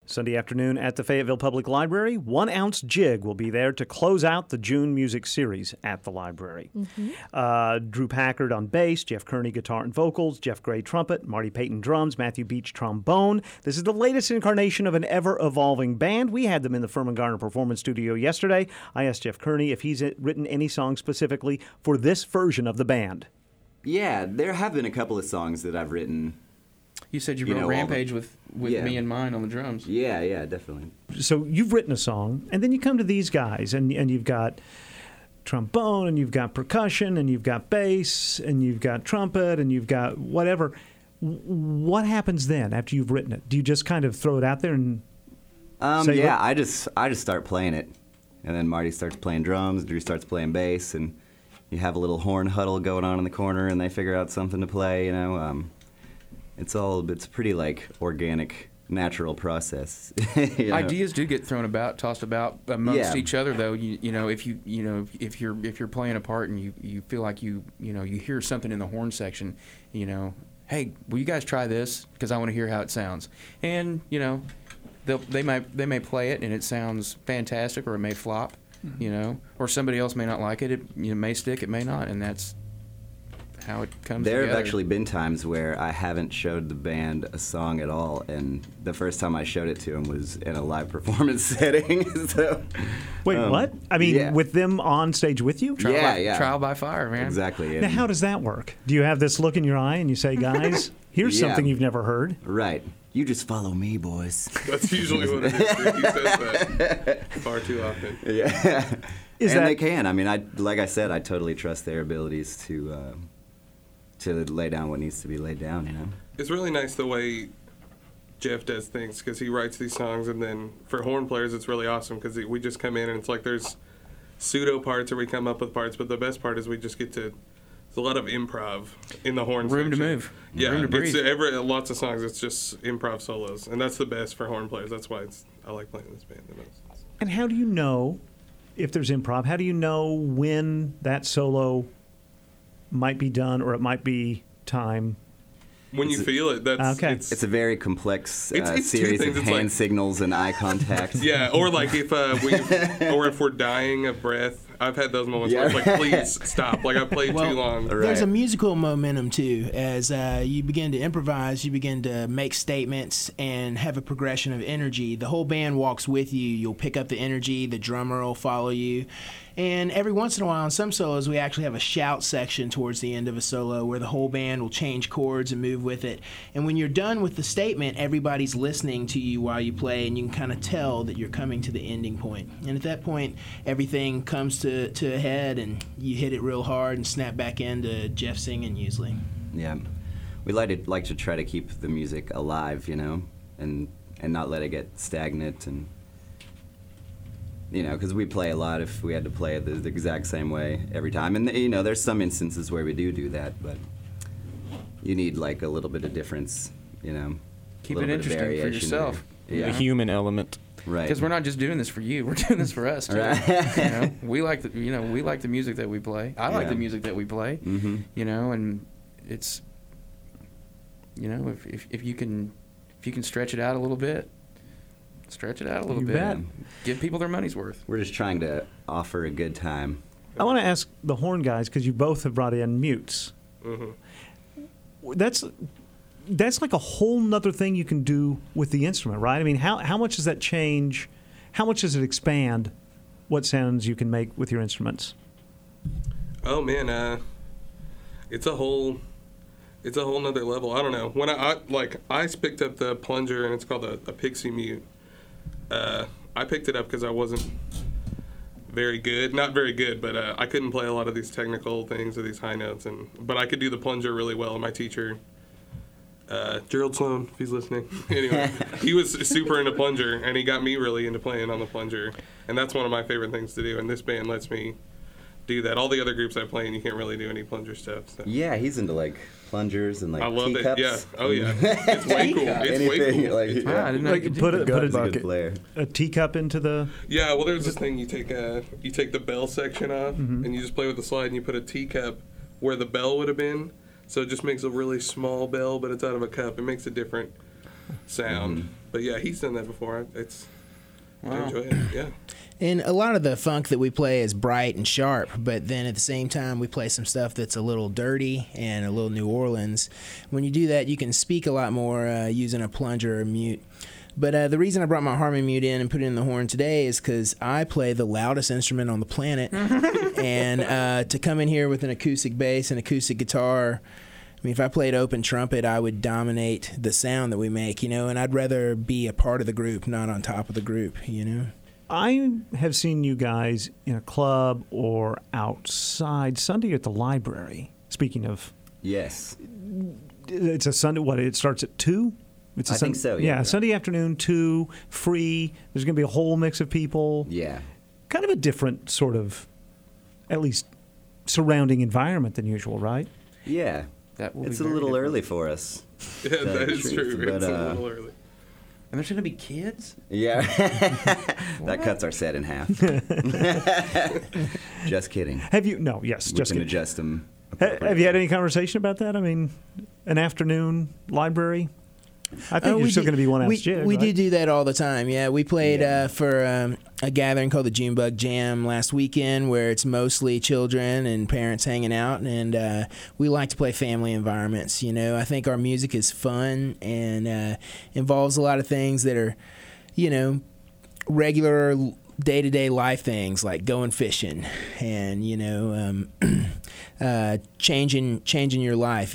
Sunday afternoon at the Fayetteville Public Library. 1 Ounce Jig will be there to close out the June music series at the library. Drew Packard on bass, Jeff Kearney guitar and vocals, Jeff Gray trumpet, Marty Payton drums, Matthew Beach trombone. This is the latest incarnation of an ever-evolving band. We had them in the Furman Garner Performance Studio yesterday. I asked Jeff Kearney if he's written any songs specifically for this version of the band. Yeah, there have been a couple of songs that I've written. You said you wrote Rampage with me and mine on the drums. Yeah, definitely. So you've written a song, and then you come to these guys, and you've got trombone, and you've got percussion, and you've got bass, and you've got trumpet, and you've got whatever. What happens then after you've written it? Do you just kind of throw it out there and say, I just start playing it, and then Marty starts playing drums, Drew starts playing bass, and you have a little horn huddle going on in the corner, and they figure out something to play, you know. It's a pretty like organic, natural process. You know? Ideas do get tossed about amongst each other, though. If you're playing a part and you feel like you hear something in the horn section, hey, will you guys try this? Because I want to hear how it sounds. And they may play it and it sounds fantastic, or it may flop, or somebody else may not like it. It may stick, it may not, and that's how it comes There together. have actually been times where I haven't showed the band a song at all, and the first time I showed it to them was in a live performance setting. So, wait, what? I mean, with them on stage with you? Trial by fire, man. Exactly. Now, how does that work? Do you have this look in your eye and you say, guys, here's something you've never heard? Right. You just follow me, boys. That's usually what it is. He says that far too often. Yeah. They can. I mean, like I said, I totally trust their abilities to lay down what needs to be laid down, It's really nice the way Jeff does things, because he writes these songs, and then for horn players it's really awesome because we just come in and it's like there's pseudo parts or we come up with parts, but the best part is we just get to, there's a lot of improv in the horn Room section. to move. Yeah, Room to breathe. Lots of songs, it's just improv solos, and that's the best for horn players. That's why I like playing this band the most. And how do you know if there's improv? How do you know when that solo might be done or it might be time? When you feel it, that's okay. It's a very complex it's series of it's hand signals and eye contact. Yeah, or like if we're dying of breath. I've had those moments where it's like, please stop. Like I played too long. There's a musical momentum too. As you begin to improvise, you begin to make statements and have a progression of energy. The whole band walks with you. You'll pick up the energy. The drummer will follow you. And every once in a while, in some solos, we actually have a shout section towards the end of a solo where the whole band will change chords and move with it. And when you're done with the statement, everybody's listening to you while you play, and you can kind of tell that you're coming to the ending point. And at that point, everything comes to a head, and you hit it real hard and snap back into Jeff singing usually. Yeah. We like to try to keep the music alive, and not let it get stagnant, and because we play a lot if we had to play it the exact same way every time. And, there's some instances where we do that, but you need, like, a little bit of difference, Keep it interesting for yourself. A human element. Right. Because we're not just doing this for you. We're doing this for us, too. Right. We like the music that we play. I like the music that we play, and it's, if you can stretch it out a little bit, bet. Give people their money's worth. We're just trying to offer a good time. I want to ask the horn guys, because you both have brought in mutes. Mm-hmm. That's like a whole nother thing you can do with the instrument, right? I mean, how much does that change? How much does it expand what sounds you can make with your instruments? Oh man, it's a whole nother level. I don't know. When I picked up the plunger, and it's called a Pixie Mute. I picked it up because I wasn't not very good, but I couldn't play a lot of these technical things or these high notes, but I could do the plunger really well. And my teacher, Gerald Sloan, if he's listening, anyway, he was super into plunger, and he got me really into playing on the plunger, and that's one of my favorite things to do. And this band lets me do that. All the other groups I play in, you can't really do any plunger stuff. So. Yeah, he's into like plungers and like I love teacups. it. Yeah. Oh yeah. It's way cool. It's way cool. I didn't know you could put good a teacup into the. Yeah. Well, there's this thing you take the bell section off, and you just play with the slide, and you put a teacup where the bell would have been. So it just makes a really small bell, but it's out of a cup. It makes a different sound. But yeah, he's done that before. I enjoy it. Yeah. And a lot of the funk that we play is bright and sharp, but then at the same time we play some stuff that's a little dirty and a little New Orleans. When you do that, you can speak a lot more using a plunger or mute. But the reason I brought my Harmon mute in and put it in the horn today is because I play the loudest instrument on the planet. And to come in here with an acoustic bass and acoustic guitar, I mean, if I played open trumpet, I would dominate the sound that we make, and I'd rather be a part of the group, not on top of the group, I have seen you guys in a club or outside Sunday at the library. Speaking of... Yes. It's a Sunday, it starts at 2? I think so, yeah. Yeah, right. Sunday afternoon, 2, free. There's going to be a whole mix of people. Yeah. Kind of a different sort of, at least, surrounding environment than usual, right? Yeah. It's a little early for us. Yeah, that is true. But, it's a little early. And there's going to be kids? Yeah. That cuts our set in half. Just kidding. Have you? No, yes, We just can kidding. adjust them. Have you had any conversation about that? I mean, an afternoon library? I think you're still going to be one ounce jig. We right? do that all the time. Yeah, we played for a gathering called the Junebug Jam last weekend, where it's mostly children and parents hanging out, and we like to play family environments. I think our music is fun and involves a lot of things that are, regular day-to-day life things like going fishing and changing your life.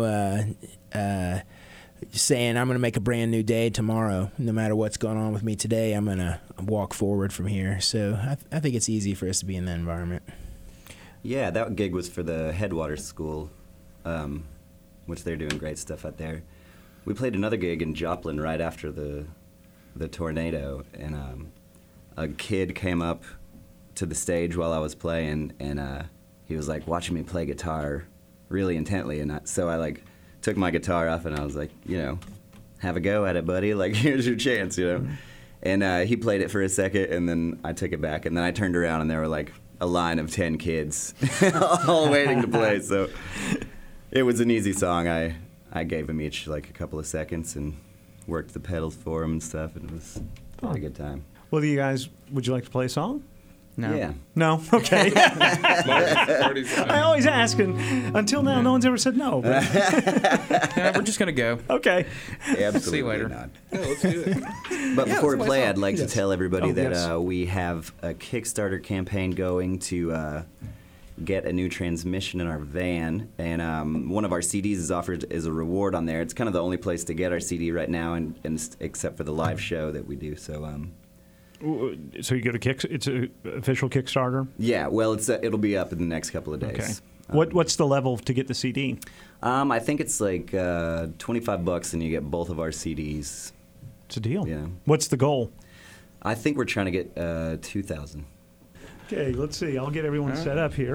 Saying I'm going to make a brand new day tomorrow. No matter what's going on with me today, I'm going to walk forward from here. So I think it's easy for us to be in that environment. Yeah, that gig was for the Headwaters School, which they're doing great stuff out there. We played another gig in Joplin right after the tornado, and a kid came up to the stage while I was playing, and he was like watching me play guitar really intently, and so I took my guitar off and I was like, have a go at it, buddy. Like, here's your chance, And he played it for a second, and then I took it back, and then I turned around and there were a line of 10 kids all waiting to play. So it was an easy song. I gave them each a couple of seconds and worked the pedals for them and stuff, and it was a very good time. Well, you guys, would you like to play a song? No. Yeah. No? Okay. Marty's I always ask, and until now, no one's ever said no. But Yeah, we're just going to go. okay. Absolutely See you later. not. Yeah, let's do it. But Yeah, before let's we play play, a song. I'd like to tell everybody Oh, that yes. we have a Kickstarter campaign going to get a new transmission in our van, and one of our CDs is offered as a reward on there. It's kind of the only place to get our CD right now, and except for the live show that we do. So you go to it's an official Kickstarter? Yeah, well, it'll be up in the next couple of days. Okay. What's the level to get the CD? I think it's $25, and you get both of our CDs. It's a deal. Yeah. What's the goal? I think we're trying to get 2,000. Okay, let's see. I'll get everyone set up here.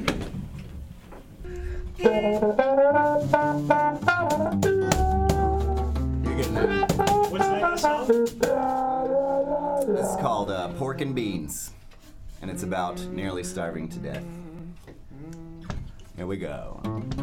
What's the name of the song? This is called Pork and Beans, and it's about nearly starving to death. Here we go.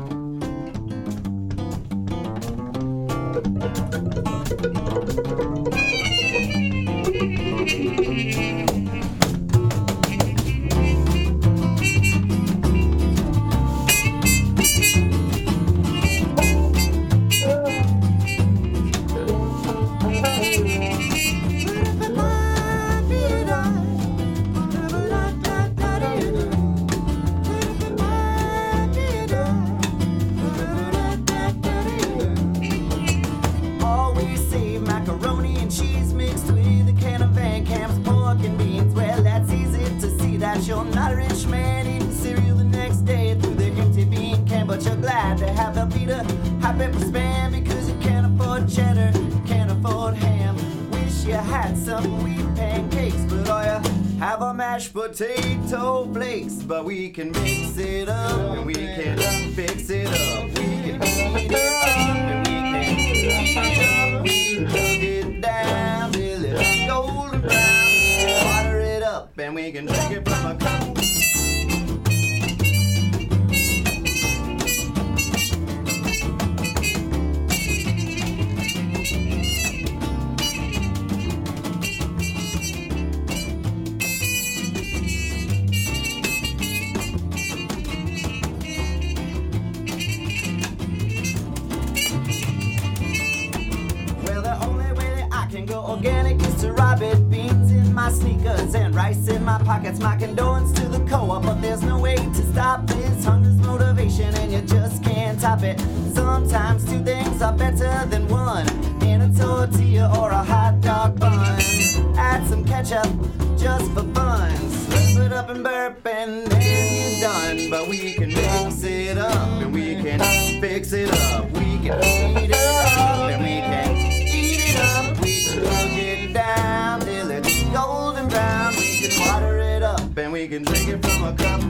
Always save macaroni and cheese mixed with a can of Van Camp's pork and beans. Well, that's easy to see that you're not a rich man eating cereal the next day through the empty bean can, but you're glad to have Velveeta hot pepper spam because you can't afford cheddar, can't afford ham. Wish you had some wheat pancakes, but all you have are mashed potato flakes. But we can mix it up and we can fix it up. We can heat it up and we can heat it up. We can cook it down till it's golden brown. Water it up and we can drink it from a cup. organic is to rob it. Beans in my sneakers and rice in my pockets. My condolence to the co-op, but there's no way to stop this. Hunger's motivation and you just can't top it. Sometimes two things are better than one, in a tortilla or a hot dog bun. Add some ketchup just for fun. Slurp it up and burp and then you're done. But we can mix it up and we can fix it up. We can heat it up and we can eat it up. We can cook it down till it's golden brown. We can water it up and we can drink it from a cup.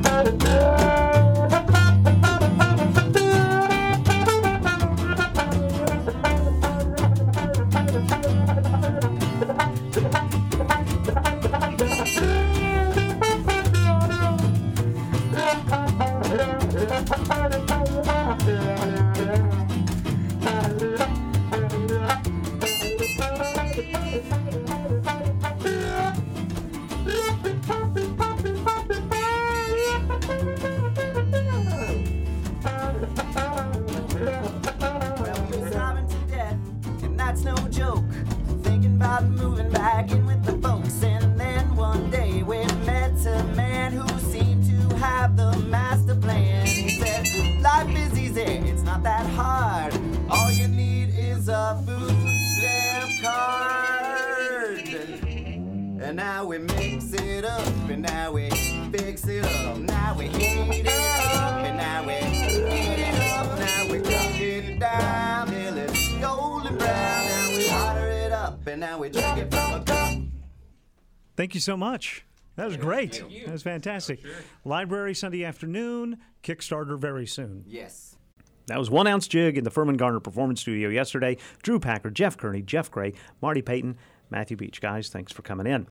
Moving back in with the folks, and then one day we met a man who seemed to have the master plan. He said, life is easy, it's not that hard. All you need is a food stamp card. And now we mix it up, and now we fix it up. Now we heat it up, and now we eat it up. Now we cook it down till it's golden brown. Now we water it up, and now we drink it from a cup. Thank you so much. That was great. That was fantastic. Sure. Library Sunday afternoon, Kickstarter very soon. Yes. That was 1 Ounce Jig in the Furman Garner Performance Studio yesterday. Drew Packard, Jeff Kearney, Jeff Gray, Marty Payton, Matthew Beach. Guys, thanks for coming in.